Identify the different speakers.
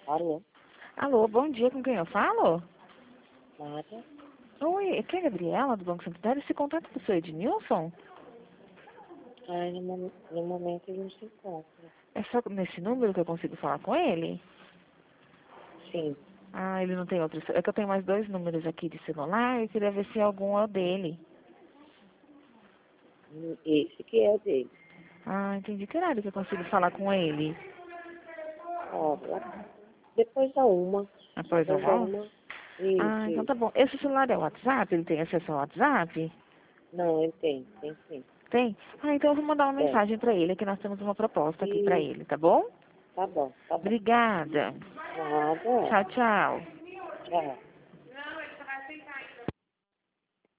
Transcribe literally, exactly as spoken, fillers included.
Speaker 1: Alô?
Speaker 2: Alô, bom dia, com quem eu falo?
Speaker 1: Nada?
Speaker 2: Oi, aqui é a Gabriela, do Banco Santander. Esse contato do seu Ednilson?
Speaker 1: Ai, no, mom- no momento ele não se encontra.
Speaker 2: É só nesse número que eu consigo falar com ele?
Speaker 1: Sim,
Speaker 2: Ah, ele não tem outro. É que eu tenho mais dois números aqui de celular e eu queria ver se algum é o dele.
Speaker 1: esse que é o dele.
Speaker 2: Ah, entendi. Que horário que eu consigo falar com ele?
Speaker 1: Ó, lá- depois da uma.
Speaker 2: Após o
Speaker 1: Depois da
Speaker 2: almoço?
Speaker 1: uma. Isso,
Speaker 2: Ah, então
Speaker 1: isso.
Speaker 2: tá bom. Esse celular é o WhatsApp? Ele tem acesso ao WhatsApp?
Speaker 1: Não, ele tem, tem sim.
Speaker 2: Tem? Ah, então eu vou mandar uma
Speaker 1: Tem.
Speaker 2: mensagem pra ele, que nós temos uma proposta aqui pra
Speaker 1: E
Speaker 2: ele, tá bom?
Speaker 1: tá bom, tá bom.
Speaker 2: Obrigada.
Speaker 1: Nada.
Speaker 2: Tchau, tchau.
Speaker 1: Tchau.